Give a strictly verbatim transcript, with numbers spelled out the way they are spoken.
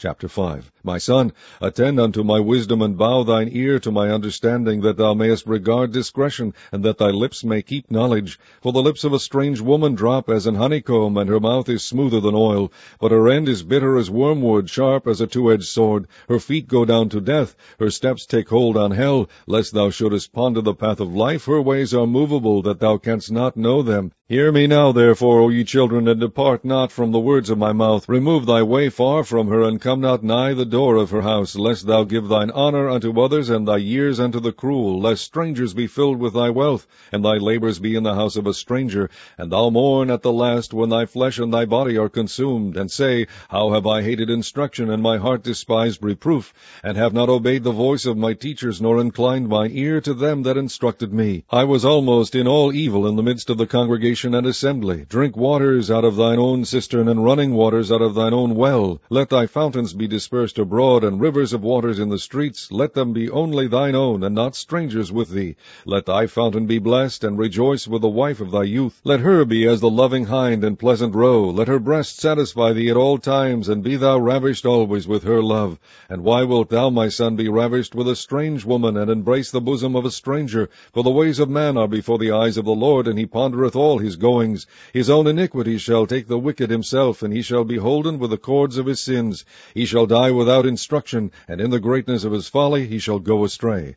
Chapter five. My son, attend unto my wisdom, and bow thine ear to my understanding, that thou mayest regard discretion, and that thy lips may keep knowledge. For the lips of a strange woman drop as an honeycomb, and her mouth is smoother than oil. But her end is bitter as wormwood, sharp as a two-edged sword. Her feet go down to death, her steps take hold on hell. Lest thou shouldest ponder the path of life, her ways are movable, that thou canst not know them. Hear me now, therefore, O ye children, and depart not from the words of my mouth. Remove thy way far from her, and come not nigh the door of her house, lest thou give thine honor unto others, and thy years unto the cruel, lest strangers be filled with thy wealth, and thy labors be in the house of a stranger, and thou mourn at the last, when thy flesh and thy body are consumed, and say, How have I hated instruction, and my heart despised reproof, and have not obeyed the voice of my teachers, nor inclined mine ear to them that instructed me. I was almost in all evil in the midst of the congregation and assembly. Drink waters out of thine own cistern, and running waters out of thine own well. Let thy fountains be dispersed abroad, and rivers of waters in the streets. Let them be only thine own, and not strangers with thee. Let thy fountain be blessed, and rejoice with the wife of thy youth. Let her be as the loving hind and pleasant roe. Let her breast satisfy thee at all times, and be thou ravished always with her love. And why wilt thou, my son, be ravished with a strange woman, and embrace the bosom of a stranger? For the ways of man are before the eyes of the Lord, and he pondereth all his goings. His own iniquity shall take the wicked himself, and he shall be holden with the cords of his sins. He shall die without instruction, and in the greatness of his folly he shall go astray.